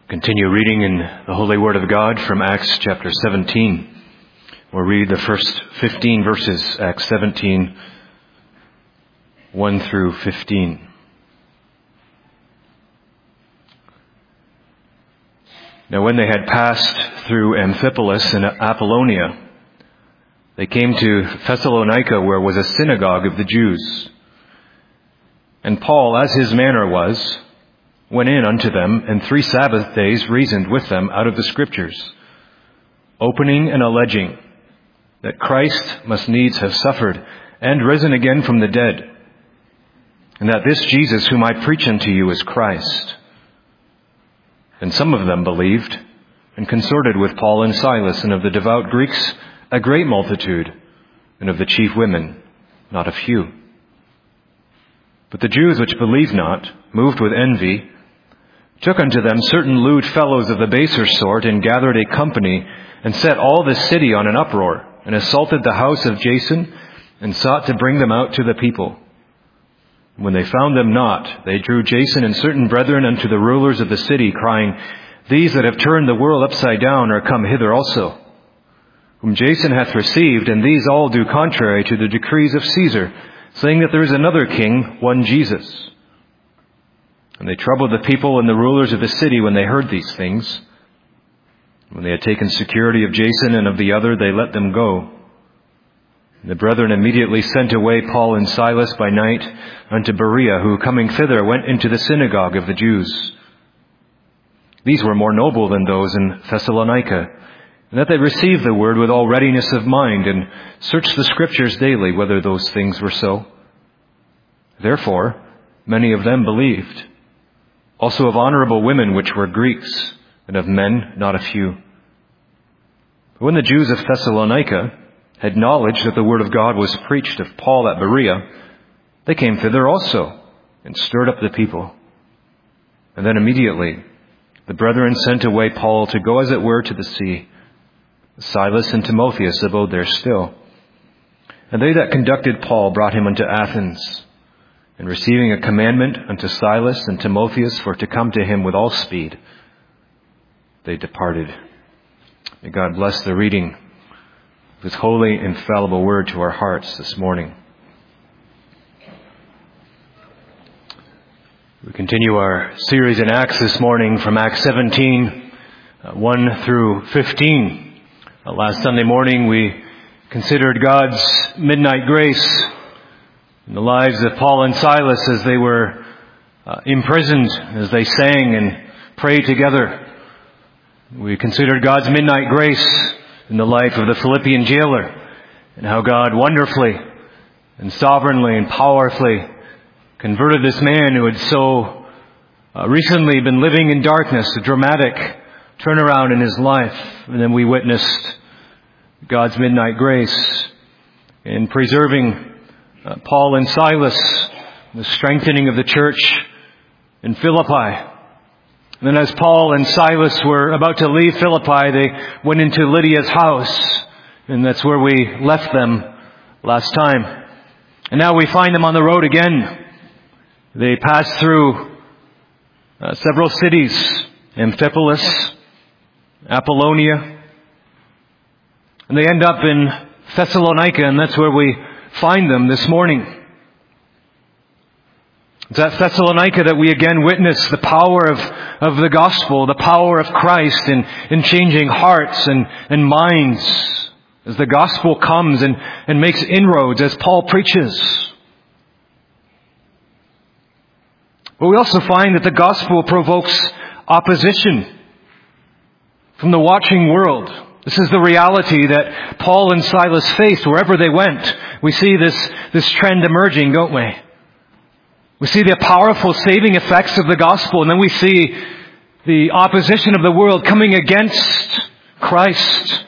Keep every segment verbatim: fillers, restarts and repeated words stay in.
Continue reading in the Holy Word of God from Acts chapter seventeen. We'll read the first fifteen verses, Acts seventeen, one through fifteen. Now when they had passed through Amphipolis and Apollonia, they came to Thessalonica, where was a synagogue of the Jews. And Paul, as his manner was, went in unto them, and three Sabbath days reasoned with them out of the Scriptures, opening and alleging that Christ must needs have suffered and risen again from the dead, and that this Jesus whom I preach unto you is Christ. And some of them believed, and consorted with Paul and Silas, and of the devout Greeks a great multitude, and of the chief women not a few. But the Jews which believed not, moved with envy, took unto them certain lewd fellows of the baser sort, and gathered a company, and set all the city on an uproar, and assaulted the house of Jason, and sought to bring them out to the people. And when they found them not, they drew Jason and certain brethren unto the rulers of the city, crying, These that have turned the world upside down are come hither also, whom Jason hath received, and these all do contrary to the decrees of Caesar, saying that there is another king, one Jesus. And they troubled the people and the rulers of the city when they heard these things. When they had taken security of Jason and of the other, they let them go. And the brethren immediately sent away Paul and Silas by night unto Berea, who coming thither went into the synagogue of the Jews. These were more noble than those in Thessalonica, and that they received the word with all readiness of mind, and searched the Scriptures daily whether those things were so. Therefore many of them believed, also of honorable women which were Greeks, and of men not a few. But when the Jews of Thessalonica had knowledge that the word of God was preached of Paul at Berea, they came thither also, and stirred up the people. And then immediately the brethren sent away Paul to go as it were to the sea. Silas and Timotheus abode there still. And they that conducted Paul brought him unto Athens, and receiving a commandment unto Silas and Timotheus for to come to him with all speed, they departed. May God bless the reading of His holy, infallible word to our hearts this morning. We continue our series in Acts this morning from Acts seventeen, uh, one through fifteen. Uh, last Sunday morning we considered God's midnight grace in the lives of Paul and Silas as they were uh, imprisoned, as they sang and prayed together. We considered God's midnight grace in the life of the Philippian jailer, and how God wonderfully and sovereignly and powerfully converted this man who had so uh, recently been living in darkness, a dramatic turnaround in his life. And then we witnessed God's midnight grace in preserving uh, Paul and Silas, the strengthening of the church in Philippi. And then as Paul and Silas were about to leave Philippi, they went into Lydia's house, and that's where we left them last time. And now we find them on the road again. They passed through uh, several cities, Amphipolis, Apollonia, and they end up in Thessalonica, and that's where we find them this morning. It's at Thessalonica that we again witness the power of, of the gospel, the power of Christ in, in changing hearts and, and minds as the gospel comes and, and makes inroads as Paul preaches. But we also find that the gospel provokes opposition from the watching world. This is the reality that Paul and Silas faced wherever they went. We see this, this trend emerging, don't we? We see the powerful saving effects of the gospel, and then we see the opposition of the world coming against Christ.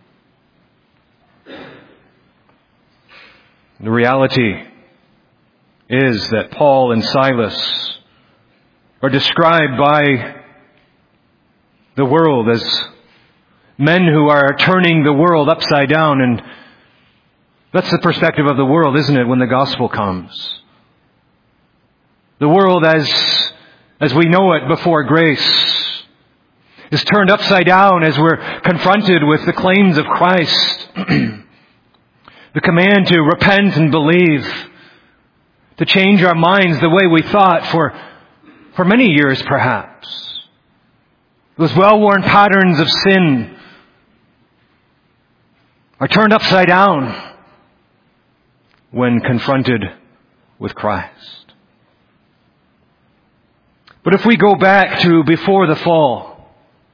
The reality is that Paul and Silas are described by the world as men who are turning the world upside down, and that's the perspective of the world, isn't it, when the gospel comes? The world as, as we know it before grace is turned upside down as we're confronted with the claims of Christ. The command to repent and believe, to change our minds the way we thought for, for many years perhaps. Those well-worn patterns of sin are turned upside down when confronted with Christ. But if we go back to before the fall,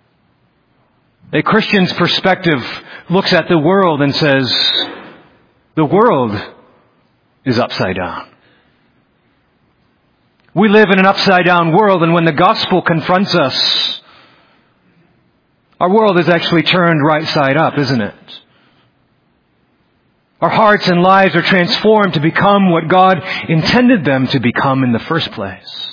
a Christian's perspective looks at the world and says, the world is upside down. We live in an upside down world, and when the gospel confronts us, our world is actually turned right side up, isn't it? Our hearts and lives are transformed to become what God intended them to become in the first place.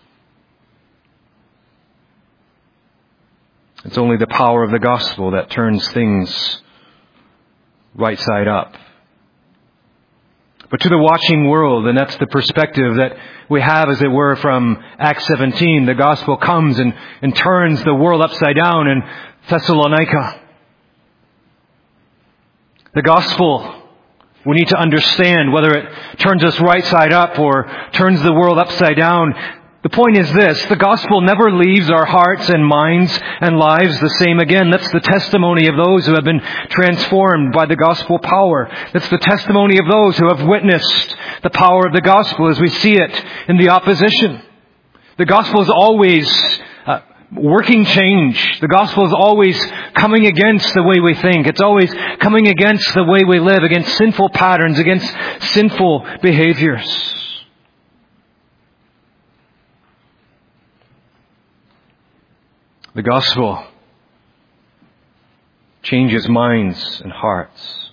It's only the power of the gospel that turns things right side up. But to the watching world, and that's the perspective that we have, as it were, from Acts seventeen, the gospel comes and, and turns the world upside down in Thessalonica. The gospel, we need to understand whether it turns us right side up or turns the world upside down. The point is this: the gospel never leaves our hearts and minds and lives the same again. That's the testimony of those who have been transformed by the gospel power. That's the testimony of those who have witnessed the power of the gospel as we see it in the opposition. The gospel is always uh, working change. The gospel is always coming against the way we think. It's always coming against the way we live, against sinful patterns, against sinful behaviors. The gospel changes minds and hearts.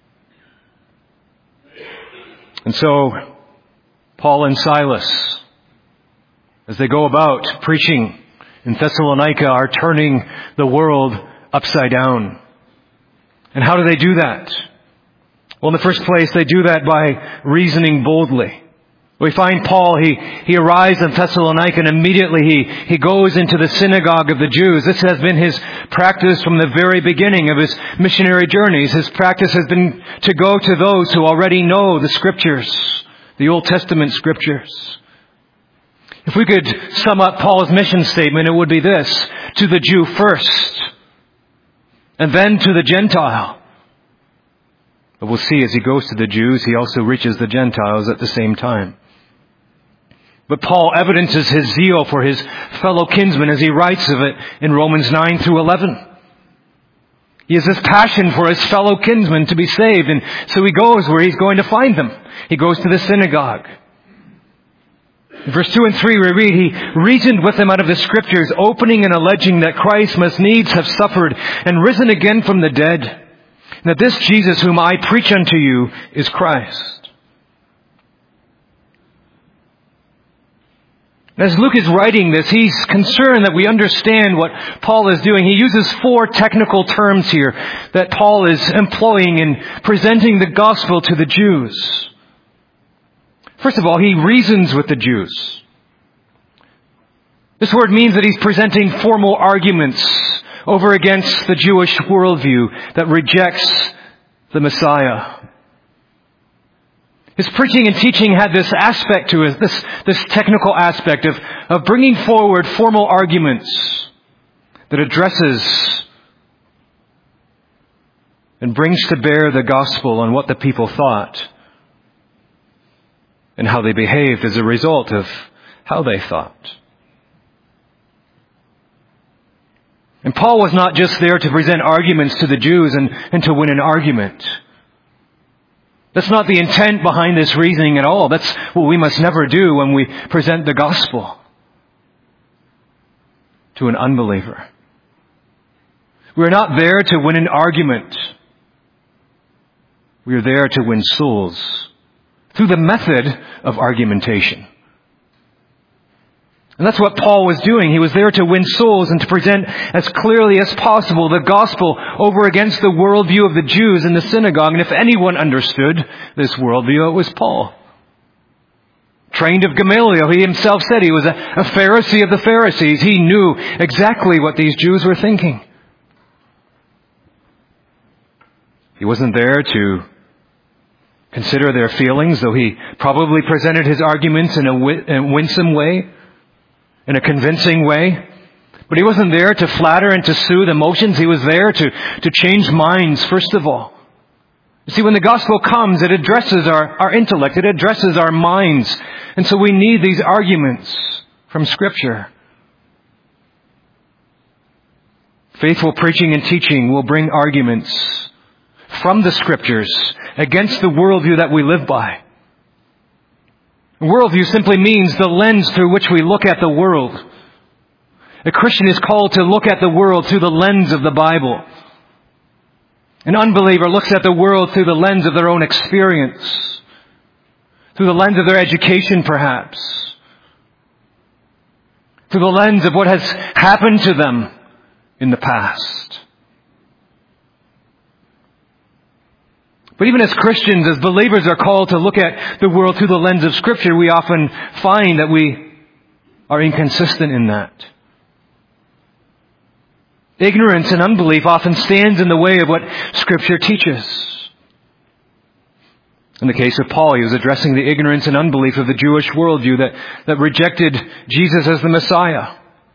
And so, Paul and Silas, as they go about preaching in Thessalonica, are turning the world upside down. And how do they do that? Well, in the first place, they do that by reasoning boldly. We find Paul, he, he arrives in Thessalonica, and immediately he, he goes into the synagogue of the Jews. This has been his practice from the very beginning of his missionary journeys. His practice has been to go to those who already know the Scriptures, the Old Testament Scriptures. If we could sum up Paul's mission statement, it would be this: to the Jew first, and then to the Gentile. But we'll see as he goes to the Jews, he also reaches the Gentiles at the same time. But Paul evidences his zeal for his fellow kinsmen as he writes of it in Romans nine through eleven. He has this passion for his fellow kinsmen to be saved, and so he goes where he's going to find them. He goes to the synagogue. In verse two and three we read, he reasoned with them out of the Scriptures, opening and alleging that Christ must needs have suffered and risen again from the dead, and that this Jesus whom I preach unto you is Christ. As Luke is writing this, he's concerned that we understand what Paul is doing. He uses four technical terms here that Paul is employing in presenting the gospel to the Jews. First of all, he reasons with the Jews. This word means that he's presenting formal arguments over against the Jewish worldview that rejects the Messiah. His preaching and teaching had this aspect to it, this, this technical aspect of, of bringing forward formal arguments that addresses and brings to bear the gospel on what the people thought and how they behaved as a result of how they thought. And Paul was not just there to present arguments to the Jews and, and to win an argument. That's not the intent behind this reasoning at all. That's what we must never do when we present the gospel to an unbeliever. We're not there to win an argument. We are there to win souls through the method of argumentation. And that's what Paul was doing. He was there to win souls and to present as clearly as possible the gospel over against the worldview of the Jews in the synagogue. And if anyone understood this worldview, it was Paul. Trained of Gamaliel. He himself said he was a, a Pharisee of the Pharisees. He knew exactly what these Jews were thinking. He wasn't there to consider their feelings, though he probably presented his arguments in a, win- in a winsome way, in a convincing way. But he wasn't there to flatter and to soothe emotions. He was there to, to change minds, first of all. You see, when the gospel comes, it addresses our, our intellect. It addresses our minds. And so we need these arguments from Scripture. Faithful preaching and teaching will bring arguments from the Scriptures against the worldview that we live by. Worldview simply means the lens through which we look at the world. A Christian is called to look at the world through the lens of the Bible. An unbeliever looks at the world through the lens of their own experience, through the lens of their education perhaps, through the lens of what has happened to them in the past. But even as Christians, as believers are called to look at the world through the lens of Scripture, we often find that we are inconsistent in that. Ignorance and unbelief often stands in the way of what Scripture teaches. In the case of Paul, he was addressing the ignorance and unbelief of the Jewish worldview that, that rejected Jesus as the Messiah.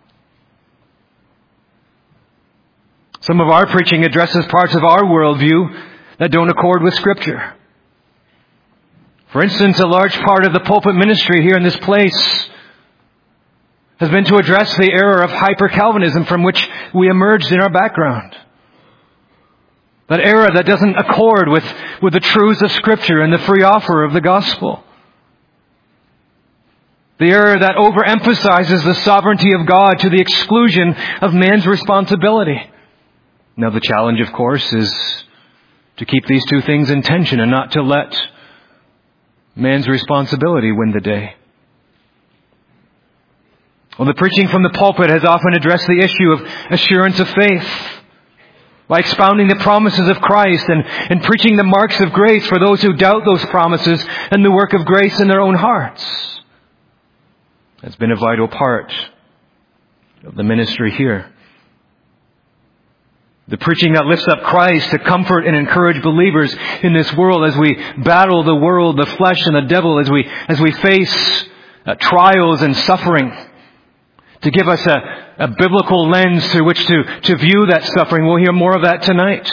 Some of our preaching addresses parts of our worldview that don't accord with Scripture. For instance, a large part of the pulpit ministry here in this place has been to address the error of hyper-Calvinism from which we emerged in our background. That error that doesn't accord with, with the truths of Scripture and the free offer of the gospel. The error that overemphasizes the sovereignty of God to the exclusion of man's responsibility. Now the challenge, of course, is to keep these two things in tension and not to let man's responsibility win the day. Well, the preaching from the pulpit has often addressed the issue of assurance of faith by expounding the promises of Christ and, and preaching the marks of grace for those who doubt those promises and the work of grace in their own hearts. That's been a vital part of the ministry here. The preaching that lifts up Christ to comfort and encourage believers in this world as we battle the world, the flesh, and the devil, as we as we face uh, trials and suffering. To give us a, a biblical lens through which to, to view that suffering. We'll hear more of that tonight.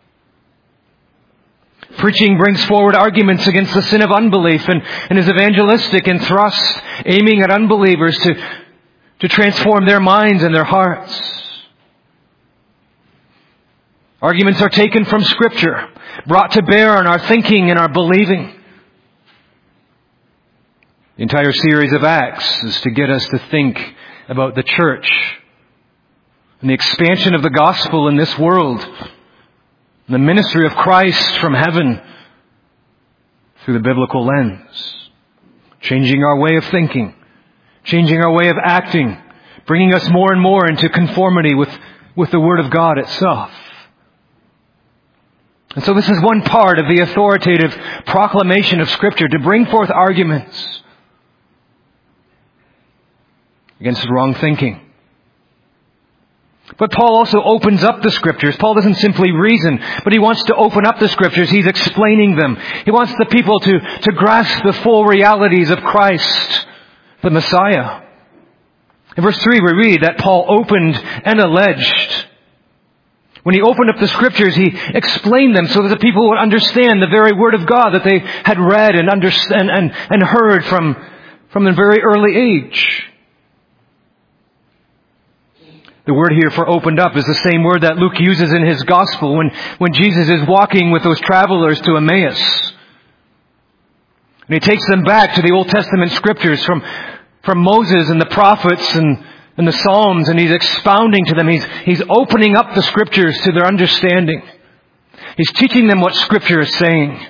Preaching brings forward arguments against the sin of unbelief and, and is evangelistic in thrust, aiming at unbelievers to, to transform their minds and their hearts. Arguments are taken from Scripture, brought to bear on our thinking and our believing. The entire series of Acts is to get us to think about the church and the expansion of the gospel in this world, and the ministry of Christ from heaven through the biblical lens, changing our way of thinking, changing our way of acting, bringing us more and more into conformity with, with the Word of God itself. And so this is one part of the authoritative proclamation of Scripture, to bring forth arguments against wrong thinking. But Paul also opens up the Scriptures. Paul doesn't simply reason, but he wants to open up the Scriptures. He's explaining them. He wants the people to, to grasp the full realities of Christ, the Messiah. In verse three we read that Paul opened and alleged. When he opened up the Scriptures, he explained them so that the people would understand the very Word of God that they had read and understand and, and heard from, from a very early age. The word here for opened up is the same word that Luke uses in his gospel when, when Jesus is walking with those travelers to Emmaus. And he takes them back to the Old Testament Scriptures from, from Moses and the prophets and, and the Psalms, and he's expounding to them. He's, he's opening up the Scriptures to their understanding. He's teaching them what Scripture is saying.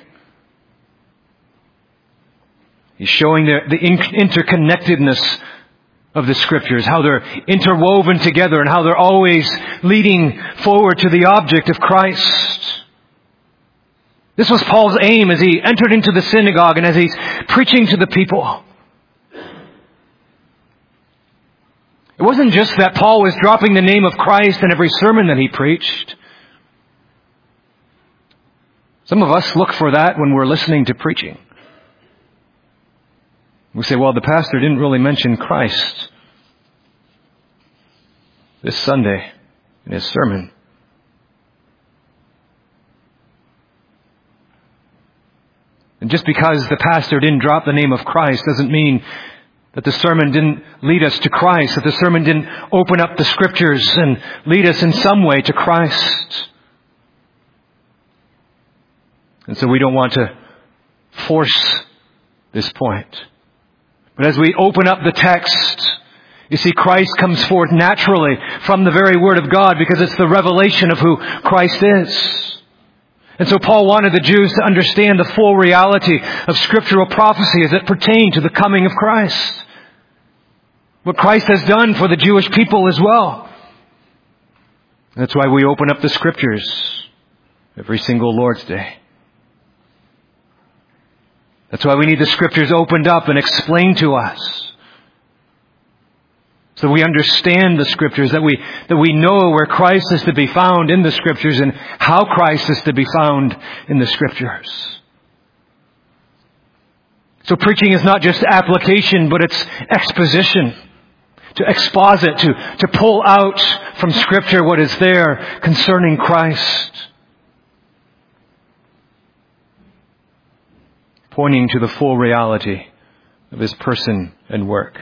He's showing the, the interconnectedness of the Scriptures, how they're interwoven together and how they're always leading forward to the object of Christ. This was Paul's aim as he entered into the synagogue and as he's preaching to the people. It wasn't just that Paul was dropping the name of Christ in every sermon that he preached. Some of us look for that when we're listening to preaching. We say, well, the pastor didn't really mention Christ this Sunday in his sermon. And just because the pastor didn't drop the name of Christ doesn't mean that the sermon didn't lead us to Christ, that the sermon didn't open up the Scriptures and lead us in some way to Christ. And so we don't want to force this point. But as we open up the text, you see Christ comes forth naturally from the very Word of God because it's the revelation of who Christ is. And so Paul wanted the Jews to understand the full reality of scriptural prophecy as it pertained to the coming of Christ. What Christ has done for the Jewish people as well. That's why we open up the Scriptures every single Lord's Day. That's why we need the Scriptures opened up and explained to us. So we understand the Scriptures, that we that we know where Christ is to be found in the Scriptures and how Christ is to be found in the Scriptures. So preaching is not just application, but it's exposition. To exposit, to, to pull out from Scripture what is there concerning Christ. Pointing to the full reality of His person and work.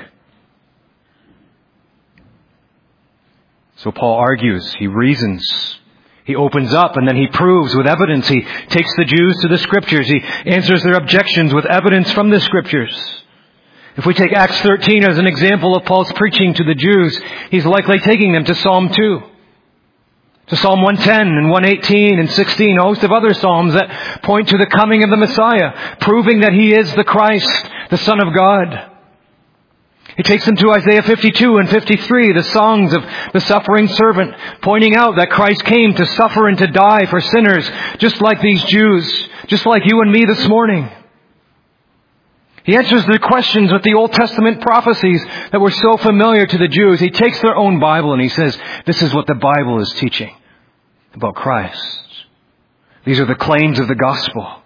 So Paul argues, he reasons, he opens up, and then he proves with evidence. He takes the Jews to the Scriptures. He answers their objections with evidence from the Scriptures. If we take Acts thirteen as an example of Paul's preaching to the Jews, he's likely taking them to Psalm two, to Psalm one ten and one eighteen and sixteen, a host of other psalms that point to the coming of the Messiah, proving that He is the Christ, the Son of God. He takes them to Isaiah fifty-two and fifty-three, the songs of the suffering servant, pointing out that Christ came to suffer and to die for sinners, just like these Jews, just like you and me this morning. He answers their questions with the Old Testament prophecies that were so familiar to the Jews. He takes their own Bible and he says, this is what the Bible is teaching about Christ. These are the claims of the gospel.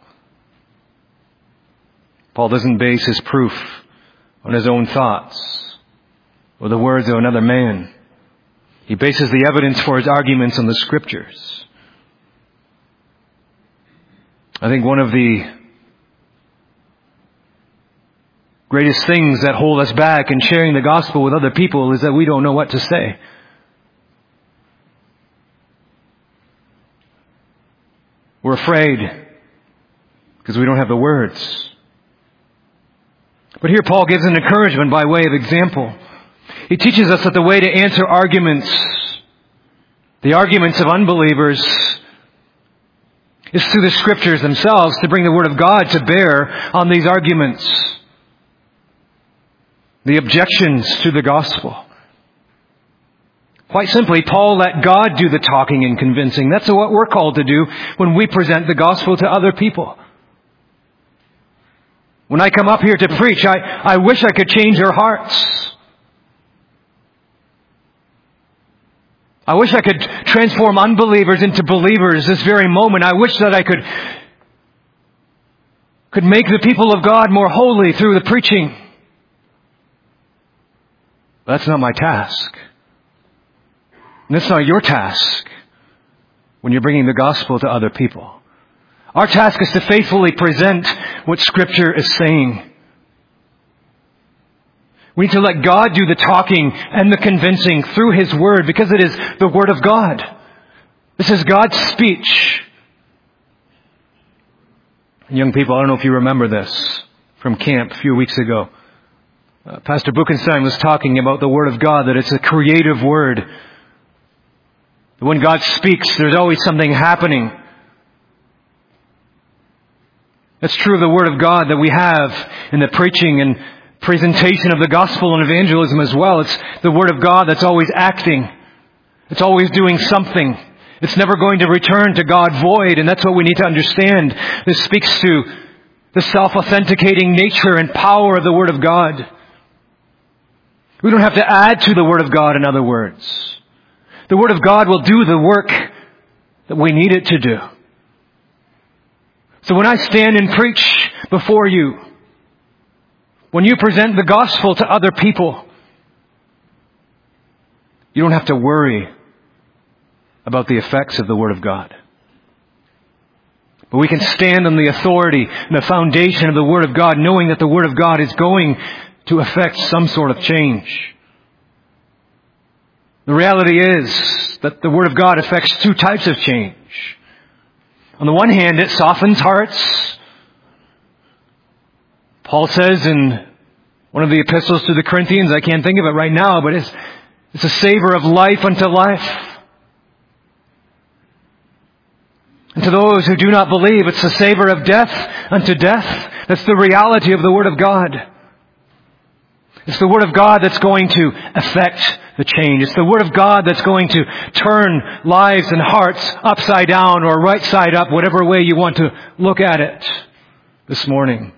Paul doesn't base his proof on his own thoughts or the words of another man. He bases the evidence for his arguments on the Scriptures. I think one of the greatest things that hold us back in sharing the gospel with other people is that we don't know what to say. We're afraid because we don't have the words. But here Paul gives an encouragement by way of example. He teaches us that the way to answer arguments, the arguments of unbelievers, is through the Scriptures themselves, to bring the Word of God to bear on these arguments. The objections to the gospel. Quite simply, Paul let God do the talking and convincing. That's what we're called to do when we present the gospel to other people. When I come up here to preach, I, I wish I could change their hearts. I wish I could transform unbelievers into believers this very moment. I wish that I could, could make the people of God more holy through the preaching. That's not my task. And that's not your task when you're bringing the gospel to other people. Our task is to faithfully present what Scripture is saying. We need to let God do the talking and the convincing through His Word, because it is the Word of God. This is God's speech. Young people, I don't know if you remember this from camp a few weeks ago. Uh, Pastor Buchenstein was talking about the Word of God, that it's a creative Word. When God speaks, there's always something happening. That's true of the Word of God that we have in the preaching and presentation of the gospel and evangelism as well. It's the Word of God that's always acting. It's always doing something. It's never going to return to God void, and that's what we need to understand. This speaks to the self-authenticating nature and power of the Word of God. We don't have to add to the Word of God, in other words. The Word of God will do the work that we need it to do. So when I stand and preach before you, when you present the gospel to other people, you don't have to worry about the effects of the Word of God. But we can stand on the authority and the foundation of the Word of God, knowing that the Word of God is going to affect some sort of change. The reality is that the Word of God affects two types of change. On the one hand, it softens hearts. Paul says in one of the epistles to the Corinthians, I can't think of it right now, but it's, it's a savor of life unto life. And to those who do not believe, it's a savor of death unto death. That's the reality of the Word of God. It's the Word of God that's going to affect the change. It's the Word of God that's going to turn lives and hearts upside down or right side up, whatever way you want to look at it this morning.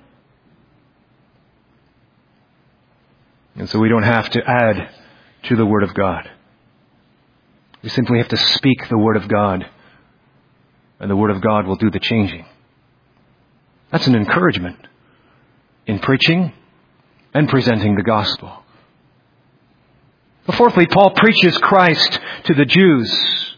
And so we don't have to add to the Word of God. We simply have to speak the Word of God, and the Word of God will do the changing. That's an encouragement in preaching and presenting the gospel. But fourthly, Paul preaches Christ to the Jews.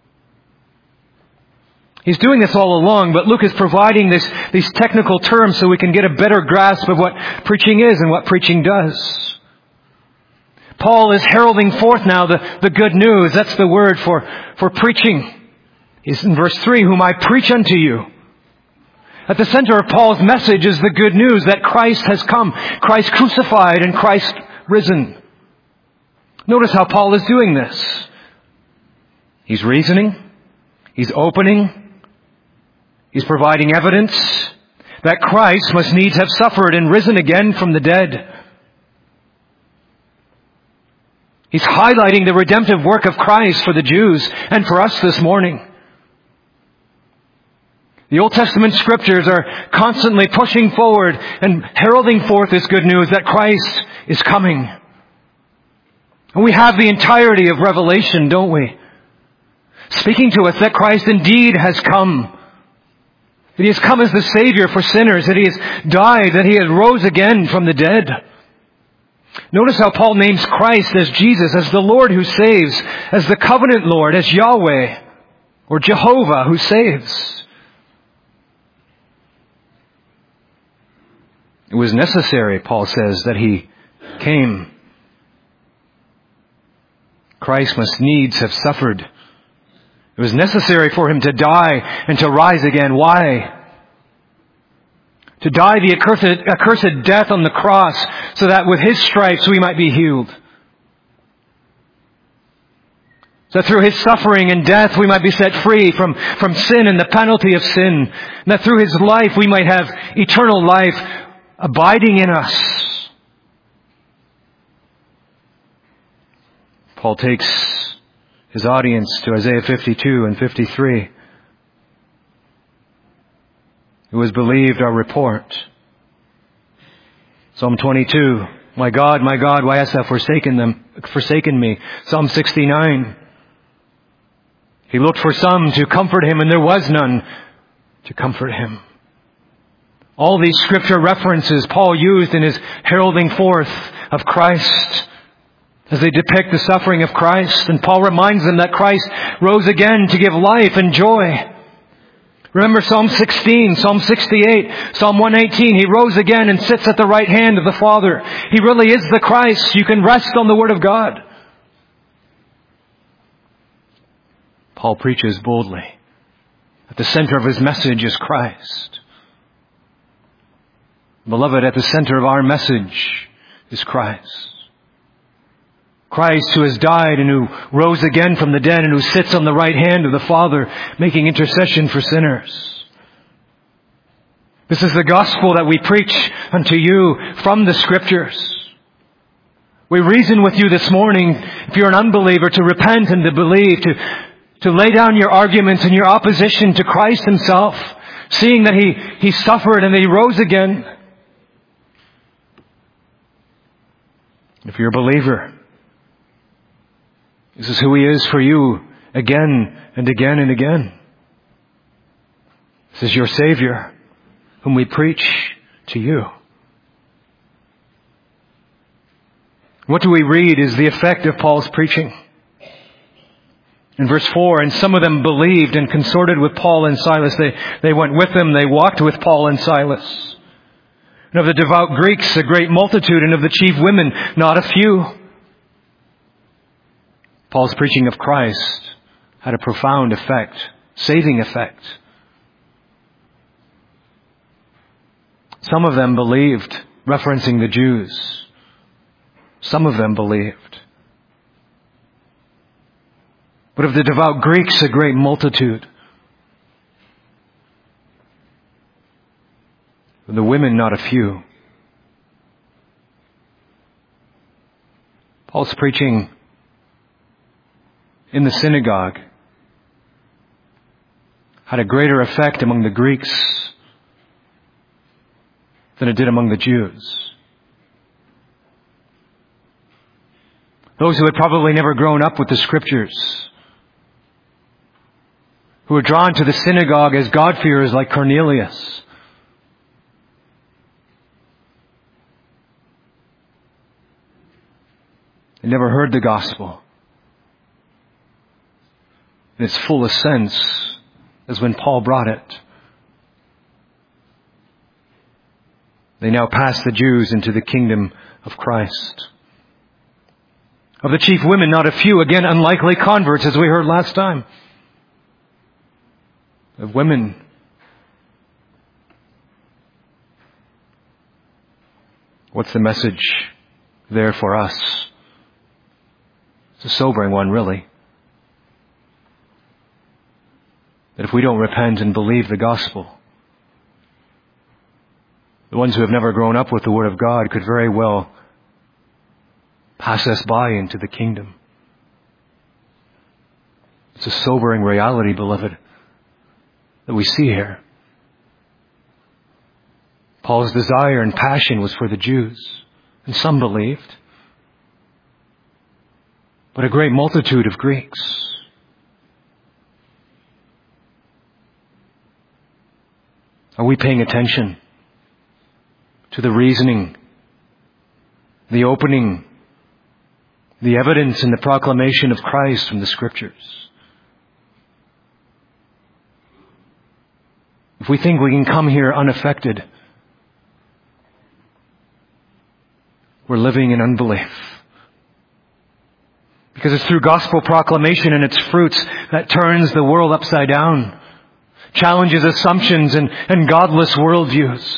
He's doing this all along, but Luke is providing this, these technical terms so we can get a better grasp of what preaching is and what preaching does. Paul is heralding forth now the, the good news. That's the word for, for preaching. He's in verse three, whom I preach unto you. At the center of Paul's message is the good news that Christ has come. Christ crucified and Christ risen. Notice how Paul is doing this. He's reasoning. He's opening. He's providing evidence that Christ must needs have suffered and risen again from the dead. He's highlighting the redemptive work of Christ for the Jews and for us this morning. The Old Testament scriptures are constantly pushing forward and heralding forth this good news that Christ is coming. And we have the entirety of Revelation, don't we? Speaking to us that Christ indeed has come. That He has come as the Savior for sinners. That He has died. That He has rose again from the dead. Notice how Paul names Christ as Jesus, as the Lord who saves, as the covenant Lord, as Yahweh, or Jehovah who saves. It was necessary, Paul says, that He came. Christ must needs have suffered. It was necessary for Him to die and to rise again. Why? To die the accursed, accursed death on the cross so that with His stripes we might be healed. So that through His suffering and death we might be set free from, from sin and the penalty of sin. And that through His life we might have eternal life abiding in us. Paul takes his audience to Isaiah fifty-two and fifty-three. Who has believed our report? Psalm twenty-two. My God, my God, why hast thou forsaken them, forsaken me? Psalm sixty-nine. He looked for some to comfort him, and there was none to comfort him. All these scripture references Paul used in his heralding forth of Christ as they depict the suffering of Christ. And Paul reminds them that Christ rose again to give life and joy. Remember Psalm sixteen, Psalm sixty-eight, Psalm one eighteen. He rose again and sits at the right hand of the Father. He really is the Christ. You can rest on the Word of God. Paul preaches boldly. At the center of his message is Christ. Beloved, at the center of our message is Christ. Christ who has died and who rose again from the dead and who sits on the right hand of the Father making intercession for sinners. This is the gospel that we preach unto you from the Scriptures. We reason with you this morning, if you're an unbeliever, to repent and to believe, to, to lay down your arguments and your opposition to Christ Himself, seeing that He, He suffered and that He rose again. If you're a believer, this is who He is for you again and again and again. This is your Savior, whom we preach to you. What do we read is the effect of Paul's preaching. In verse four, and some of them believed and consorted with Paul and Silas. They, they went with them, they walked with Paul and Silas. And of the devout Greeks, a great multitude, and of the chief women, not a few. Paul's preaching of Christ had a profound effect, saving effect. Some of them believed, referencing the Jews. Some of them believed. But of the devout Greeks, a great multitude. Of the women, not a few. Paul's preaching in the synagogue had a greater effect among the Greeks than it did among the Jews. Those who had probably never grown up with the Scriptures, who were drawn to the synagogue as God-fearers like Cornelius. They never heard the gospel in its fullest sense as when Paul brought it. They now pass the Jews into the kingdom of Christ. Of the chief women, not a few, again, unlikely converts, as we heard last time. Of women, what's the message there for us? It's a sobering one, really. That if we don't repent and believe the gospel, the ones who have never grown up with the Word of God could very well pass us by into the kingdom. It's a sobering reality, beloved, that we see here. Paul's desire and passion was for the Jews, and some believed, but a great multitude of Greeks. Are we paying attention to the reasoning, the opening, the evidence and the proclamation of Christ from the Scriptures? If we think we can come here unaffected, we're living in unbelief. Because it's through gospel proclamation and its fruits that turns the world upside down, challenges assumptions and, and godless worldviews.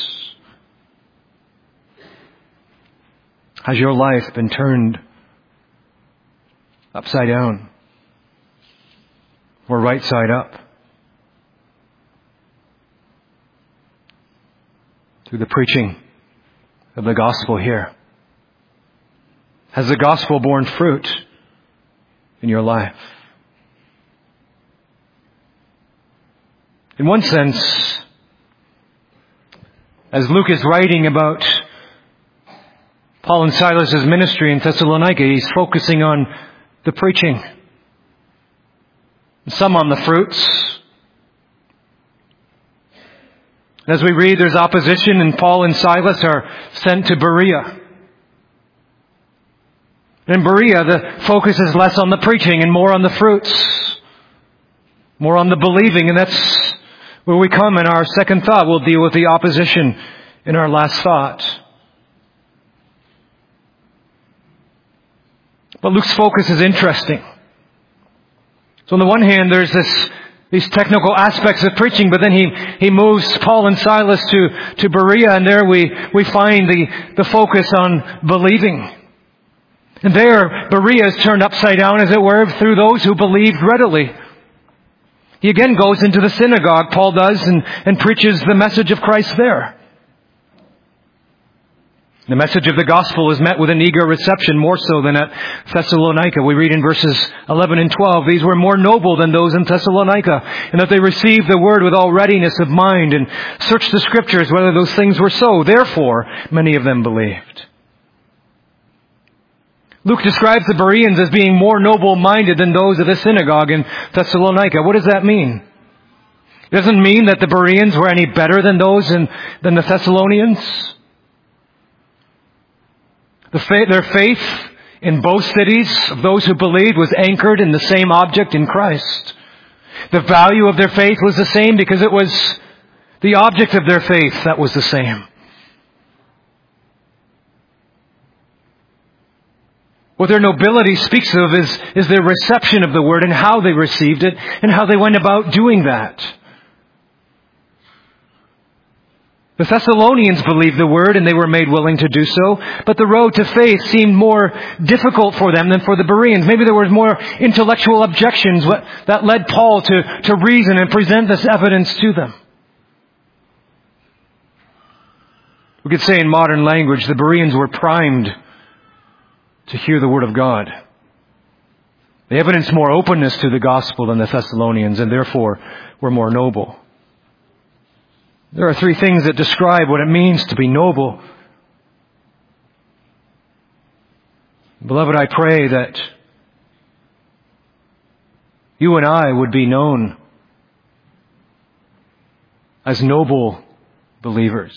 Has your life been turned upside down or right side up? Through the preaching of the gospel here. Has the gospel borne fruit in your life? In one sense, as Luke is writing about Paul and Silas' ministry in Thessalonica, he's focusing on the preaching. Some on the fruits. As we read, there's opposition, and Paul and Silas are sent to Berea. In Berea, the focus is less on the preaching and more on the fruits. More on the believing, and that's where we come in our second thought. We'll deal with the opposition in our last thought. But Luke's focus is interesting. So on the one hand, there's this these technical aspects of preaching, but then he, he moves Paul and Silas to, to Berea, and there we, we find the, the focus on believing. And there, Berea is turned upside down, as it were, through those who believed readily. He again goes into the synagogue, Paul does, and, and preaches the message of Christ there. The message of the gospel is met with an eager reception, more so than at Thessalonica. We read in verses eleven and twelve, these were more noble than those in Thessalonica, in that they received the word with all readiness of mind and searched the Scriptures whether those things were so. Therefore, many of them believed. Luke describes the Bereans as being more noble-minded than those of the synagogue in Thessalonica. What does that mean? It doesn't mean that the Bereans were any better than those in, than the Thessalonians. The fa- their faith in both cities of those who believed was anchored in the same object in Christ. The value of their faith was the same because it was the object of their faith that was the same. What their nobility speaks of is, is their reception of the Word and how they received it and how they went about doing that. The Thessalonians believed the Word and they were made willing to do so, but the road to faith seemed more difficult for them than for the Bereans. Maybe there were more intellectual objections that led Paul to, to reason and present this evidence to them. We could say in modern language, the Bereans were primed to hear the Word of God. They evidenced more openness to the gospel than the Thessalonians and therefore were more noble. There are three things that describe what it means to be noble. Beloved, I pray that you and I would be known as noble believers.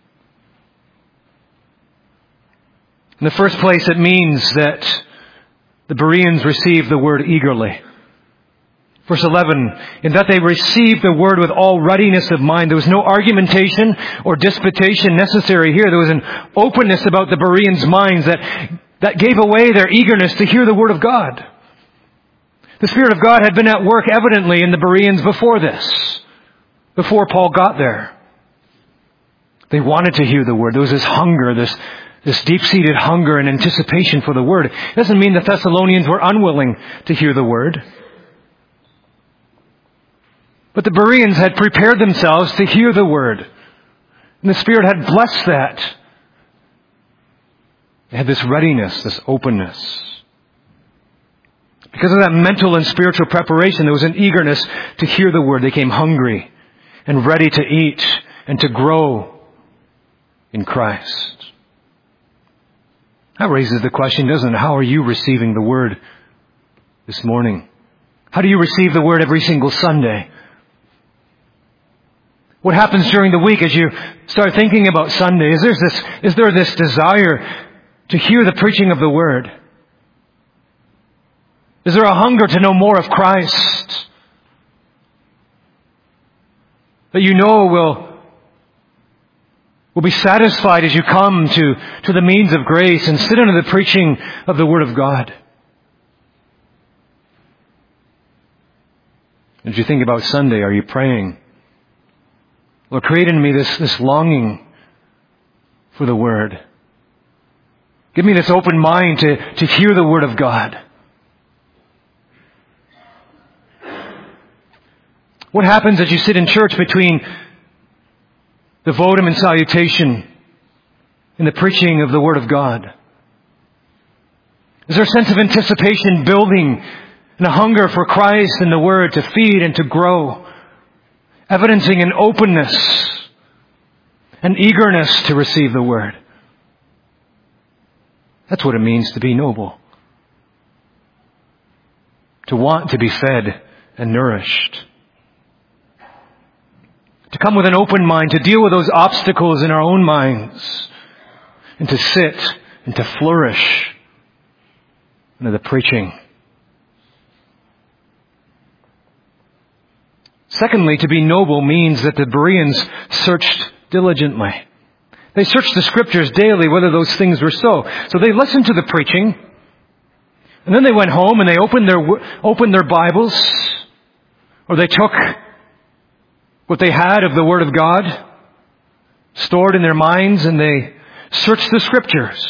In the first place, it means that the Bereans received the Word eagerly. Verse eleven, in that they received the Word with all readiness of mind. There was no argumentation or disputation necessary here. There was an openness about the Bereans' minds that, that gave away their eagerness to hear the Word of God. The Spirit of God had been at work evidently in the Bereans before this, before Paul got there. They wanted to hear the Word. There was this hunger, this This deep-seated hunger and anticipation for the Word. It doesn't mean the Thessalonians were unwilling to hear the Word. But the Bereans had prepared themselves to hear the Word. And the Spirit had blessed that. They had this readiness, this openness. Because of that mental and spiritual preparation, there was an eagerness to hear the Word. They came hungry and ready to eat and to grow in Christ. That raises the question, doesn't it? How are you receiving the Word this morning? How do you receive the Word every single Sunday? What happens during the week as you start thinking about Sunday? Is there this, is there this desire to hear the preaching of the Word? Is there a hunger to know more of Christ? That you know will will be satisfied as you come to, to the means of grace and sit under the preaching of the Word of God. As you think about Sunday, are you praying? Lord, create in me this, this longing for the Word. Give me this open mind to, to hear the Word of God. What happens as you sit in church between the votum and salutation in the preaching of the Word of God? Is there a sense of anticipation building and a hunger for Christ and the Word to feed and to grow, evidencing an openness and eagerness to receive the Word? That's what it means to be noble. To want to be fed and nourished. To come with an open mind, to deal with those obstacles in our own minds, and to sit and to flourish under the preaching. Secondly, to be noble means that the Bereans searched diligently. They searched the Scriptures daily whether those things were so. So they listened to the preaching, and then they went home and they opened their opened their Bibles, or they took what they had of the Word of God, stored in their minds, and they searched the Scriptures.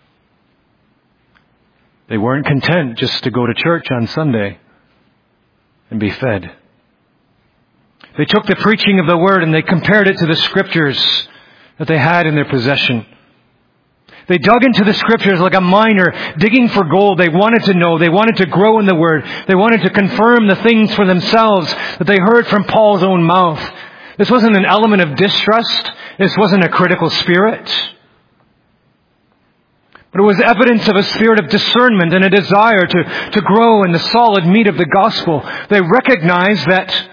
They weren't content just to go to church on Sunday and be fed. They took the preaching of the Word and they compared it to the Scriptures that they had in their possession. They dug into the Scriptures like a miner digging for gold. They wanted to know. They wanted to grow in the Word. They wanted to confirm the things for themselves that they heard from Paul's own mouth. This wasn't an element of distrust. This wasn't a critical spirit. But it was evidence of a spirit of discernment and a desire to, to grow in the solid meat of the gospel. They recognized that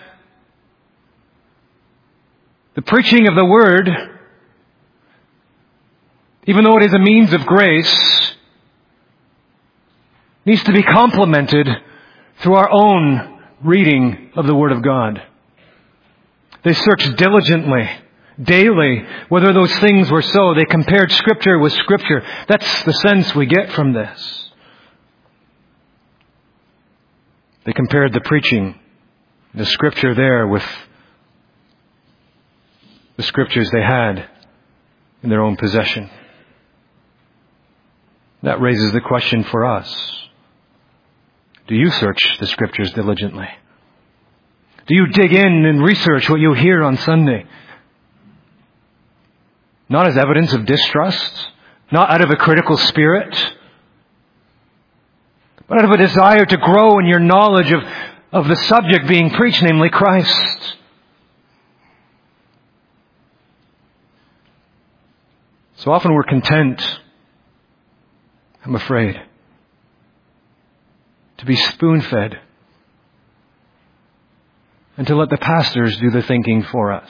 the preaching of the Word, even though it is a means of grace, needs to be complemented through our own reading of the Word of God. They searched diligently, daily, whether those things were so. They compared Scripture with Scripture. That's the sense we get from this. They compared the preaching, the Scripture there, with the Scriptures they had in their own possession. That raises the question for us. Do you search the Scriptures diligently? Do you dig in and research what you hear on Sunday? Not as evidence of distrust, not out of a critical spirit, but out of a desire to grow in your knowledge of, of the subject being preached, namely Christ. So often we're content, I'm afraid, to be spoon-fed and to let the pastors do the thinking for us.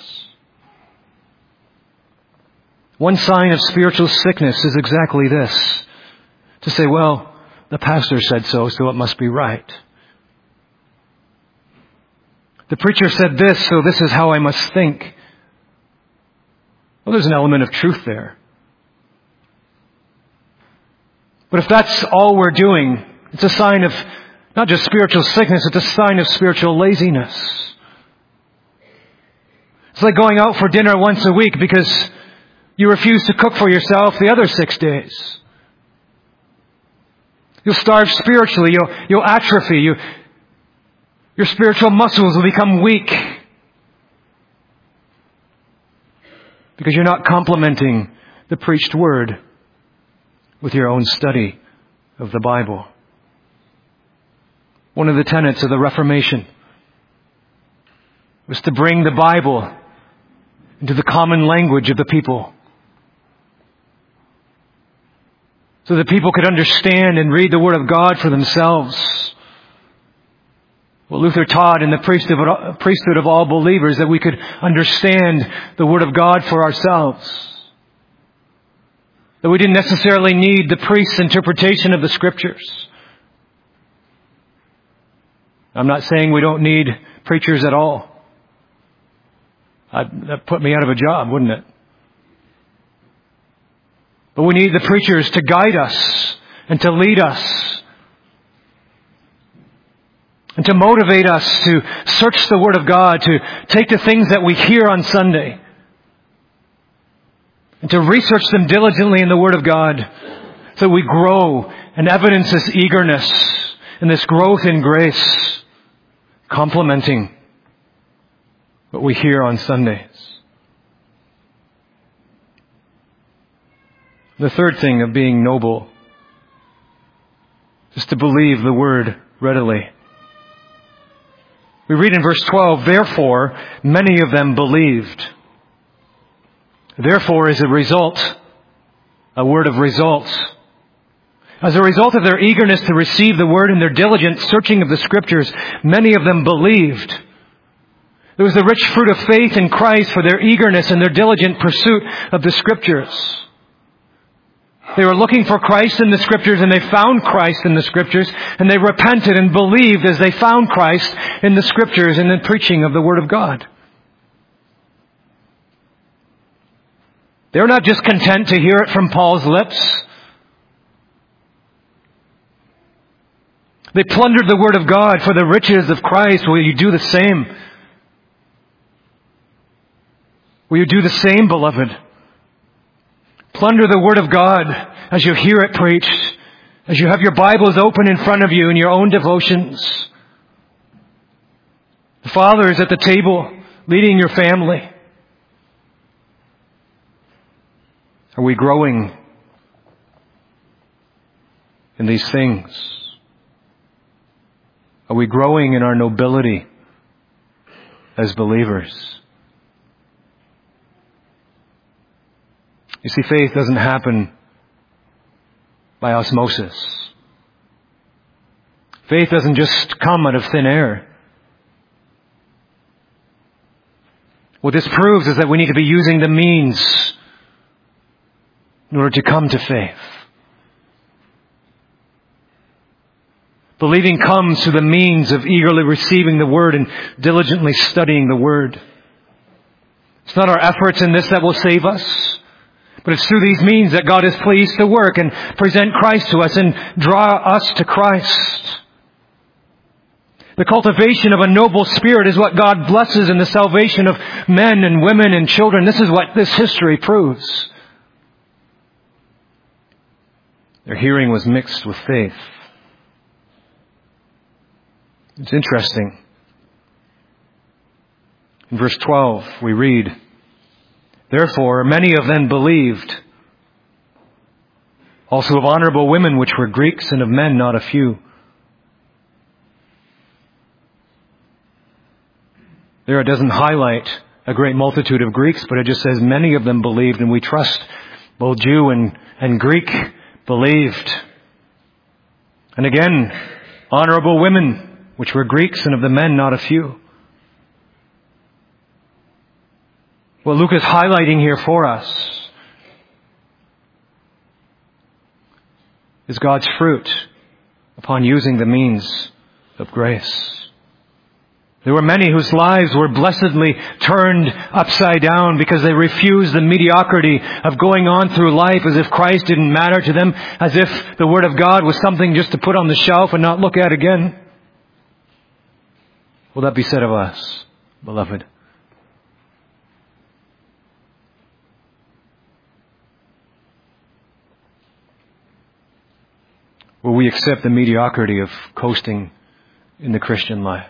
One sign of spiritual sickness is exactly this. To say, well, the pastor said so, so it must be right. The preacher said this, so this is how I must think. Well, there's an element of truth there. But if that's all we're doing, it's a sign of not just spiritual sickness, it's a sign of spiritual laziness. It's like going out for dinner once a week because you refuse to cook for yourself the other six days. You'll starve spiritually. You'll, you'll atrophy. You, your spiritual muscles will become weak because you're not complementing the preached word with your own study of the Bible. One of the tenets of the Reformation was to bring the Bible into the common language of the people, so that people could understand and read the Word of God for themselves. What Luther taught in the priesthood of all believers, that we could understand the Word of God for ourselves. That we didn't necessarily need the priest's interpretation of the Scriptures. I'm not saying we don't need preachers at all. I'd, that'd put me out of a job, wouldn't it? But we need the preachers to guide us and to lead us and to motivate us to search the Word of God, to take the things that we hear on Sunday and to research them diligently in the Word of God so we grow and evidence this eagerness and this growth in grace, complementing what we hear on Sundays. The third thing of being noble is to believe the Word readily. We read in verse twelve, therefore, many of them believed. Therefore is a result, a word of results. As a result of their eagerness to receive the Word and their diligent searching of the Scriptures, many of them believed. There was the rich fruit of faith in Christ for their eagerness and their diligent pursuit of the Scriptures. They were looking for Christ in the Scriptures, and they found Christ in the Scriptures, and they repented and believed as they found Christ in the Scriptures and in the preaching of the Word of God. They were not just content to hear it from Paul's lips. They plundered the Word of God for the riches of Christ. Will you do the same? Will you do the same, beloved? Plunder the Word of God as you hear it preached, as you have your Bibles open in front of you in your own devotions. The Father is at the table leading your family. Are we growing in these things? Are we growing in our nobility as believers? You see, faith doesn't happen by osmosis. Faith doesn't just come out of thin air. What this proves is that we need to be using the means in order to come to faith. Believing comes through the means of eagerly receiving the Word and diligently studying the Word. It's not our efforts in this that will save us, but it's through these means that God is pleased to work and present Christ to us and draw us to Christ. The cultivation of a noble spirit is what God blesses in the salvation of men and women and children. This is what this history proves. Their hearing was mixed with faith. It's interesting. In verse twelve, we read, "Therefore many of them believed, also of honorable women which were Greeks, and of men not a few." There it doesn't highlight a great multitude of Greeks, but it just says many of them believed, and we trust both Jew and, and Greek believed. And again, honorable women, which were Greeks, and of the men not a few. What Luke is highlighting here for us is God's fruit upon using the means of grace. There were many whose lives were blessedly turned upside down because they refused the mediocrity of going on through life as if Christ didn't matter to them, as if the Word of God was something just to put on the shelf and not look at again. Will that be said of us, beloved? Will we accept the mediocrity of coasting in the Christian life?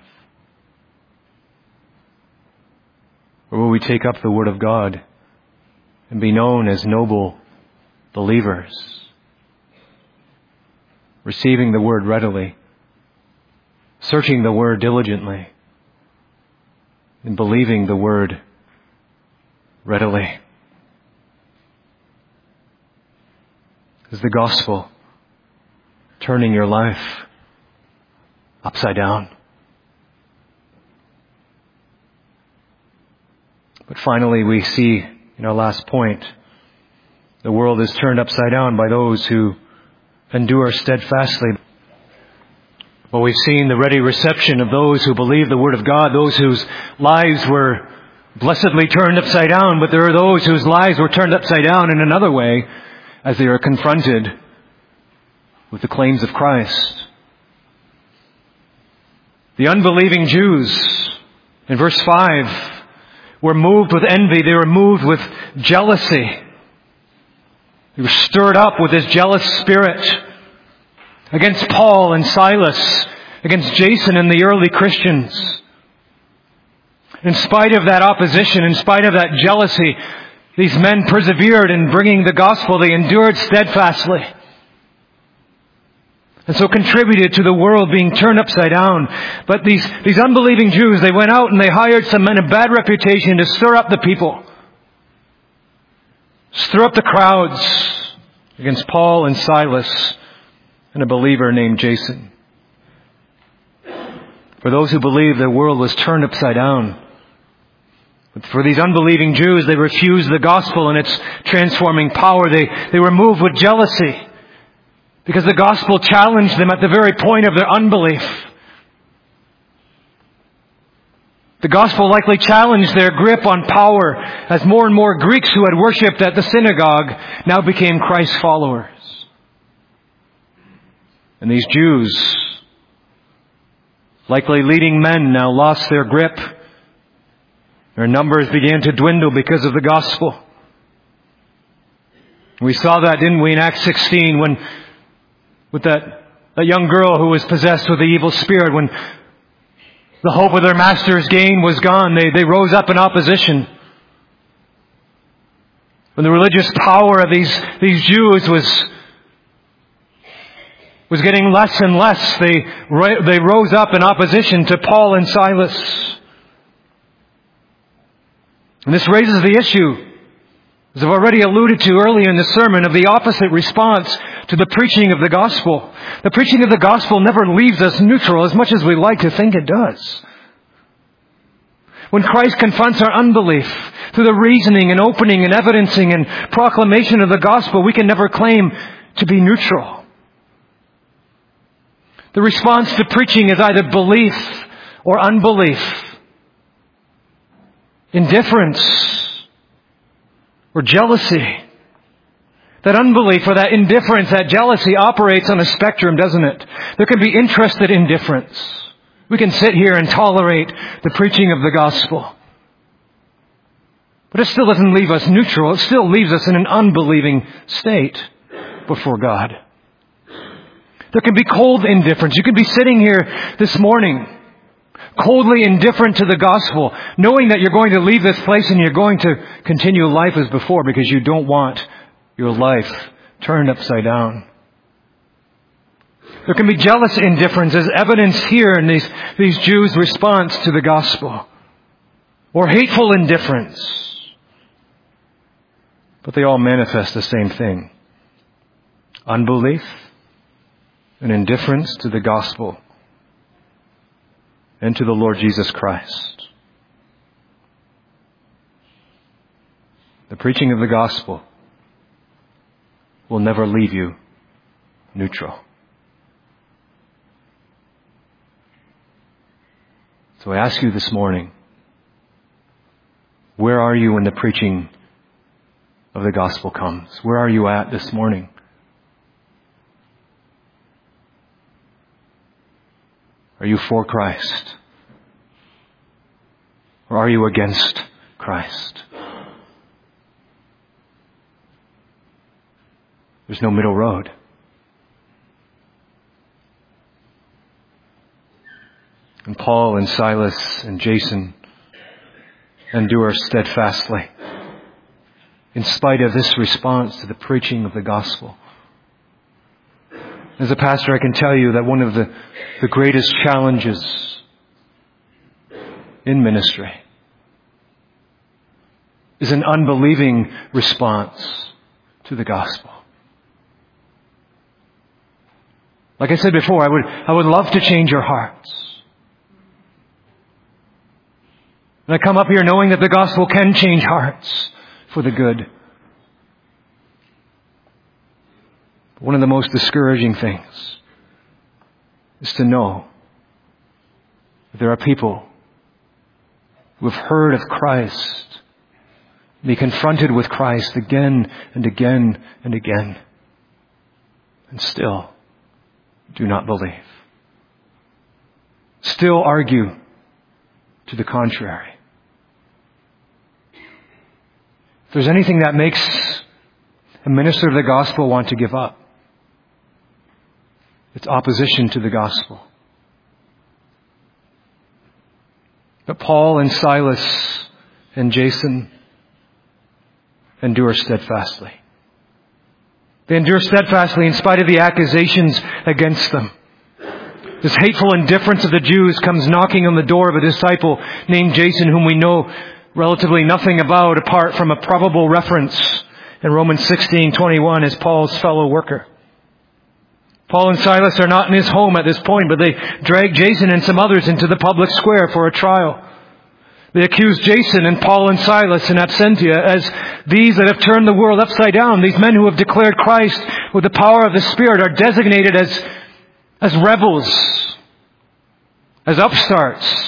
Or will we take up the Word of God and be known as noble believers, receiving the Word readily, searching the Word diligently, and believing the Word readily? Is the gospel turning your life upside down? But finally, we see in our last point, the world is turned upside down by those who endure steadfastly. Well, we've seen the ready reception of those who believe the Word of God, those whose lives were blessedly turned upside down, but there are those whose lives were turned upside down in another way as they are confronted with the claims of Christ. The unbelieving Jews, in verse five, were moved with envy. They were moved with jealousy. They were stirred up with this jealous spirit against Paul and Silas, against Jason and the early Christians. In spite of that opposition, in spite of that jealousy, these men persevered in bringing the gospel. They endured steadfastly, and so contributed to the world being turned upside down. But these, these unbelieving Jews, they went out and they hired some men of bad reputation to stir up the people. Stir up the crowds against Paul and Silas and a believer named Jason. For those who believed, the world was turned upside down. But for these unbelieving Jews, they refused the gospel and its transforming power. They, they were moved with jealousy, because the gospel challenged them at the very point of their unbelief. The gospel likely challenged their grip on power as more and more Greeks who had worshipped at the synagogue now became Christ's followers. And these Jews, likely leading men, now lost their grip. Their numbers began to dwindle because of the gospel. We saw that, didn't we, in Acts sixteen, when with that, that young girl who was possessed with the evil spirit, when the hope of their master's gain was gone, they, they rose up in opposition. When the religious power of these, these Jews was, was getting less and less, they, they rose up in opposition to Paul and Silas. And this raises the issue, as I've already alluded to earlier in the sermon, of the opposite response to the preaching of the gospel. The preaching of the gospel never leaves us neutral as much as we like to think it does. When Christ confronts our unbelief through the reasoning and opening and evidencing and proclamation of the gospel, we can never claim to be neutral. The response to preaching is either belief or unbelief, indifference or jealousy. That unbelief or that indifference, that jealousy operates on a spectrum, doesn't it? There can be interested indifference. We can sit here and tolerate the preaching of the gospel. But it still doesn't leave us neutral. It still leaves us in an unbelieving state before God. There can be cold indifference. You can be sitting here this morning, coldly indifferent to the gospel, knowing that you're going to leave this place and you're going to continue life as before because you don't want your life turned upside down. There can be jealous indifference as evidenced here in these, these Jews' response to the gospel. Or hateful indifference. But they all manifest the same thing. Unbelief and indifference to the gospel and to the Lord Jesus Christ. The preaching of the gospel will never leave you neutral. So I ask you this morning, where are you when the preaching of the gospel comes? Where are you at this morning? Are you for Christ? Or are you against Christ? There's no middle road. And Paul and Silas and Jason endure steadfastly in spite of this response to the preaching of the gospel. As a pastor, I can tell you that one of the, the greatest challenges in ministry is an unbelieving response to the gospel. Like I said before, I would, I would love to change your hearts. And I come up here knowing that the gospel can change hearts for the good. But one of the most discouraging things is to know that there are people who have heard of Christ, be confronted with Christ again and again and again, and still do not believe. Still argue to the contrary. If there's anything that makes a minister of the gospel want to give up, it's opposition to the gospel. But Paul and Silas and Jason endure steadfastly. They endure steadfastly in spite of the accusations against them. This hateful indifference of the Jews comes knocking on the door of a disciple named Jason, whom we know relatively nothing about apart from a probable reference in Romans sixteen twenty-one as Paul's fellow worker. Paul and Silas are not in his home at this point, but they drag Jason and some others into the public square for a trial. They accuse Jason and Paul and Silas in absentia as these that have turned the world upside down. These men who have declared Christ with the power of the Spirit are designated as, as rebels, as upstarts.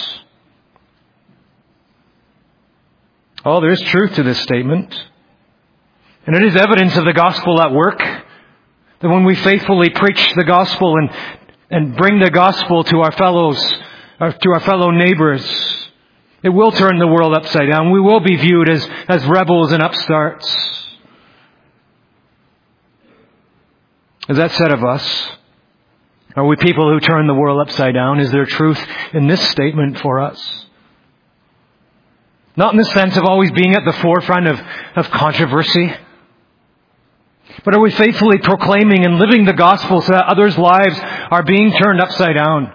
Oh, there is truth to this statement. And it is evidence of the gospel at work. That when we faithfully preach the gospel and, and bring the gospel to our fellows, or to our fellow neighbors, it will turn the world upside down. We will be viewed as, as rebels and upstarts. Is that said of us? Are we people who turn the world upside down? Is there truth in this statement for us? Not in the sense of always being at the forefront of, of controversy. But are we faithfully proclaiming and living the gospel so that others' lives are being turned upside down?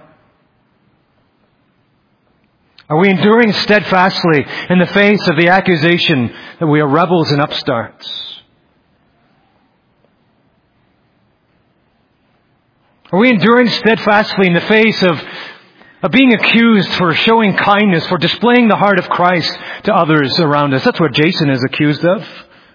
Are we enduring steadfastly in the face of the accusation that we are rebels and upstarts? Are we enduring steadfastly in the face of, of being accused for showing kindness, for displaying the heart of Christ to others around us? That's what Jason is accused of.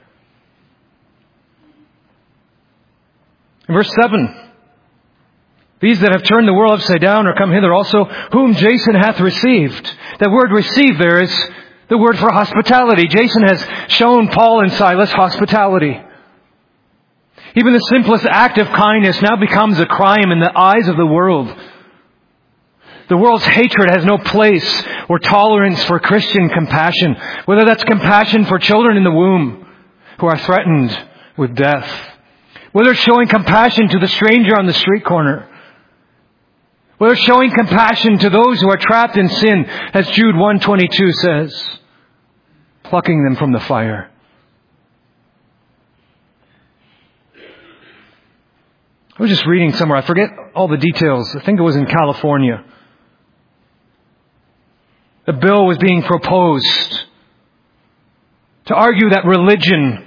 In verse seven, these that have turned the world upside down are come hither also, whom Jason hath received. That word receive there is the word for hospitality. Jason has shown Paul and Silas hospitality. Even the simplest act of kindness now becomes a crime in the eyes of the world. The world's hatred has no place or tolerance for Christian compassion, whether that's compassion for children in the womb who are threatened with death, whether it's showing compassion to the stranger on the street corner, whether it's showing compassion to those who are trapped in sin, as Jude one twenty-two says, plucking them from the fire. I was just reading somewhere, I forget all the details, I think it was in California. A bill was being proposed to argue that religion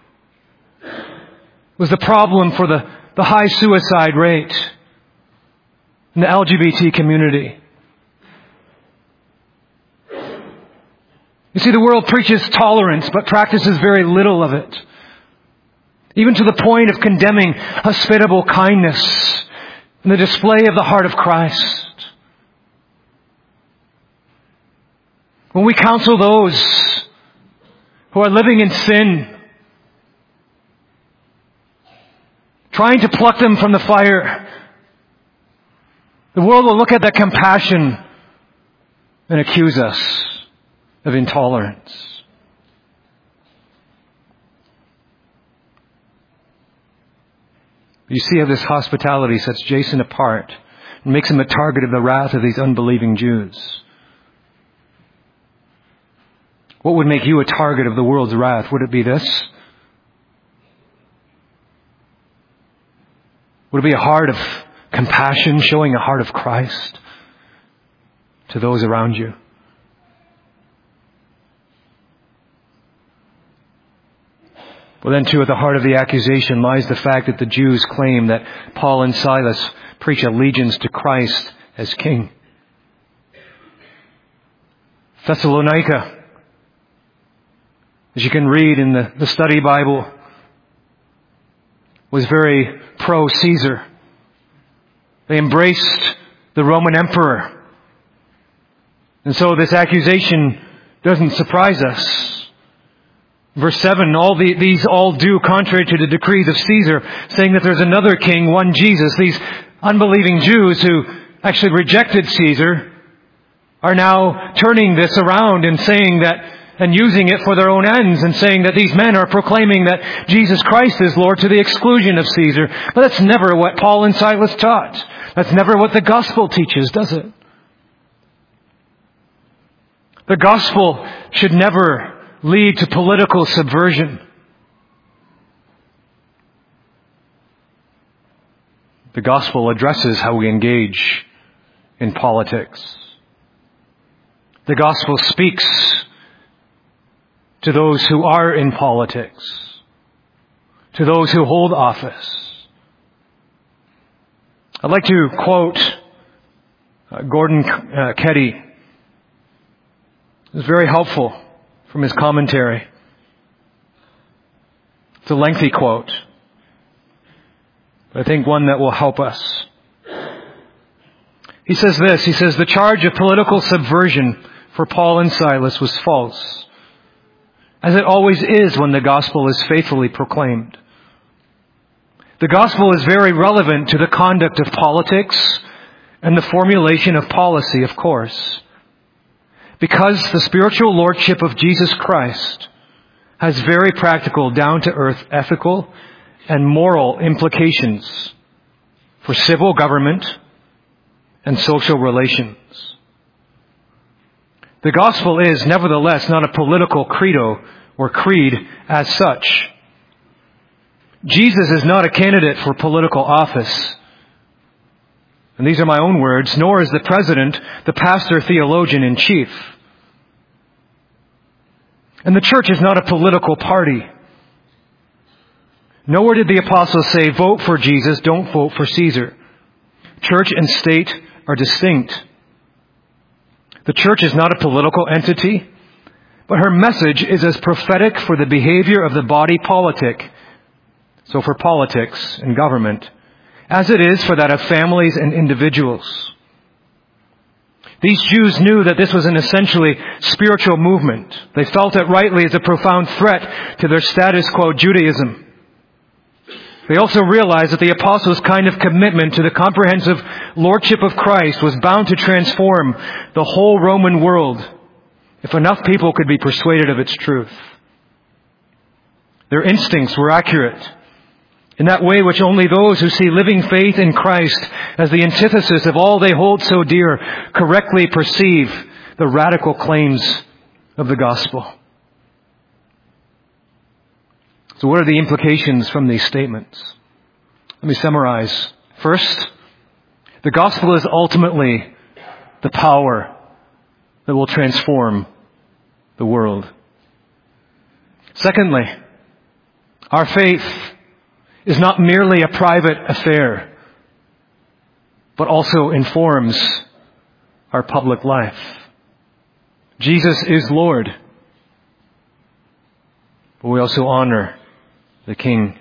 was the problem for the, the high suicide rate in the L G B T community. You see, the world preaches tolerance, but practices very little of it. Even to the point of condemning hospitable kindness and the display of the heart of Christ. When we counsel those who are living in sin, trying to pluck them from the fire, the world will look at that compassion and accuse us of intolerance. You see how this hospitality sets Jason apart and makes him a target of the wrath of these unbelieving Jews. What would make you a target of the world's wrath? Would it be this? Would it be a heart of compassion, showing a heart of Christ to those around you? Well, then too, at the heart of the accusation lies the fact that the Jews claim that Paul and Silas preach allegiance to Christ as King. Thessalonica, as you can read in the, the study Bible, was very pro-Caesar. They embraced the Roman emperor. And so this accusation doesn't surprise us. Verse seven, all the, these all do contrary to the decrees of Caesar, saying that there's another king, one Jesus. These unbelieving Jews who actually rejected Caesar are now turning this around and saying that, and using it for their own ends, and saying that these men are proclaiming that Jesus Christ is Lord to the exclusion of Caesar. But that's never what Paul and Silas taught. That's never what the gospel teaches, does it? The gospel should never lead to political subversion. The gospel addresses how we engage in politics. The gospel speaks to those who are in politics, to those who hold office. I'd like to quote uh, Gordon uh, Keddy. It's very helpful from his commentary. It's a lengthy quote, but I think one that will help us. He says this, he says, the charge of political subversion for Paul and Silas was false, as it always is when the gospel is faithfully proclaimed. The gospel is very relevant to the conduct of politics and the formulation of policy, of course, because the spiritual lordship of Jesus Christ has very practical, down-to-earth ethical and moral implications for civil government and social relations. The gospel is, nevertheless, not a political credo or creed as such. Jesus is not a candidate for political office. And these are my own words, nor is the president the pastor theologian in chief. And the church is not a political party. Nowhere did the apostles say, vote for Jesus, don't vote for Caesar. church and state are distinct. The church is not a political entity, but her message is as prophetic for the behavior of the body politic, so for politics and government, as it is for that of families and individuals. These Jews knew that this was an essentially spiritual movement. They felt it rightly as a profound threat to their status quo Judaism. They also realized that the apostles' kind of commitment to the comprehensive lordship of Christ was bound to transform the whole Roman world if enough people could be persuaded of its truth. Their instincts were accurate in that way which only those who see living faith in Christ as the antithesis of all they hold so dear correctly perceive the radical claims of the gospel. So what are the implications from these statements? Let me summarize. First, the gospel is ultimately the power that will transform the world. Secondly, our faith is not merely a private affair, but also informs our public life. Jesus is Lord, but we also honor the King.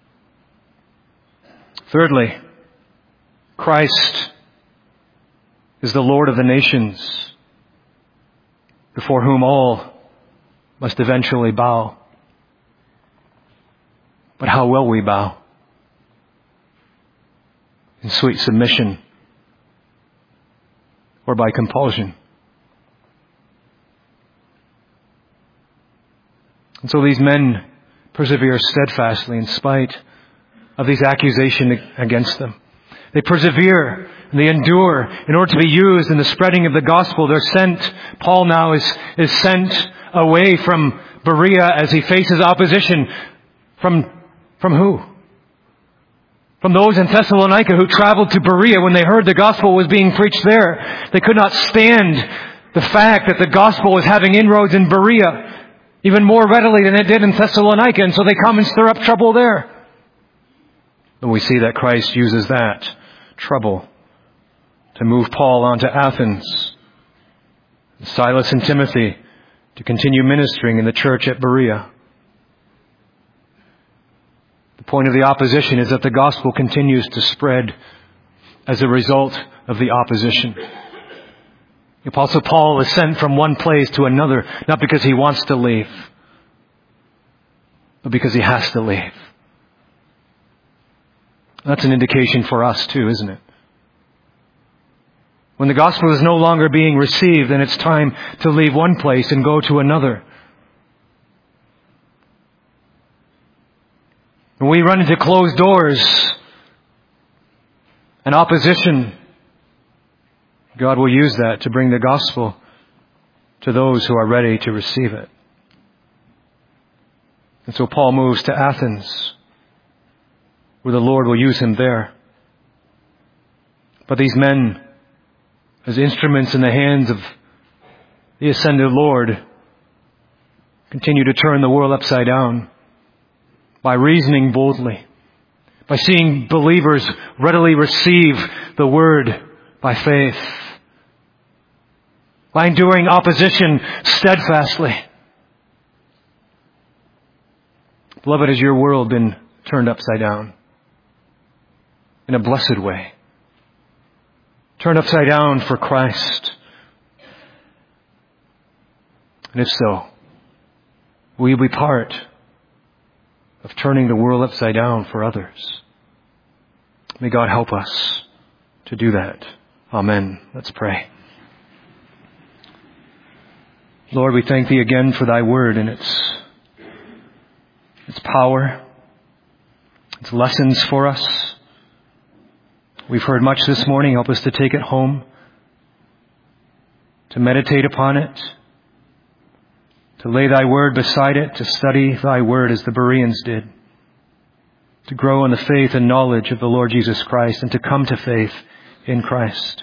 Thirdly, Christ is the Lord of the nations, before whom all must eventually bow. But how will we bow? In sweet submission or by compulsion? And so these men persevere steadfastly in spite of these accusations against them. They persevere and they endure in order to be used in the spreading of the gospel. They're sent. Paul now is, is sent away from Berea as he faces opposition. From, from who? From those in Thessalonica who traveled to Berea when they heard the gospel was being preached there. They could not stand the fact that the gospel was having inroads in Berea even more readily than it did in Thessalonica, and so they come and stir up trouble there. And we see that Christ uses that trouble to move Paul on to Athens, Silas and Timothy to continue ministering in the church at Berea. The point of the opposition is that the gospel continues to spread as a result of the opposition. The Apostle Paul is sent from one place to another, not because he wants to leave, but because he has to leave. That's an indication for us too, isn't it? When the gospel is no longer being received, then it's time to leave one place and go to another. When we run into closed doors and opposition, God will use that to bring the gospel to those who are ready to receive it. And so Paul moves to Athens, where the Lord will use him there. But these men, as instruments in the hands of the ascended Lord, continue to turn the world upside down by reasoning boldly, by seeing believers readily receive the word by faith, by enduring opposition steadfastly. Beloved, has your world been turned upside down in a blessed way? Turned upside down for Christ? And if so, will you be part of turning the world upside down for others? May God help us to do that. Amen. Let's pray. Lord, we thank Thee again for Thy word and its, its power, its lessons for us. We've heard much this morning. Help us to take it home, to meditate upon it, to lay Thy word beside it, to study Thy word as the Bereans did, to grow in the faith and knowledge of the Lord Jesus Christ, and to come to faith in Christ.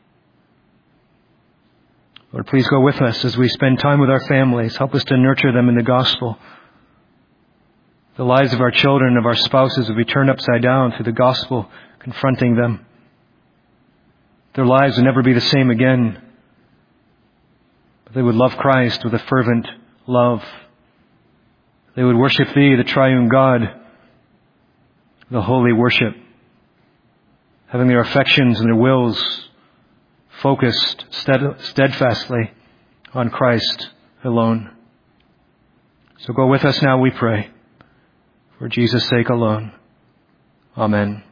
Lord, please go with us as we spend time with our families. Help us to nurture them in the gospel. The lives of our children and of our spouses will be turned upside down through the gospel confronting them. Their lives would never be the same again. But they would love Christ with a fervent love. They would worship Thee, the triune God, the holy worship, having their affections and their wills focused steadfastly on Christ alone. So go with us now, we pray, for Jesus' sake alone. Amen.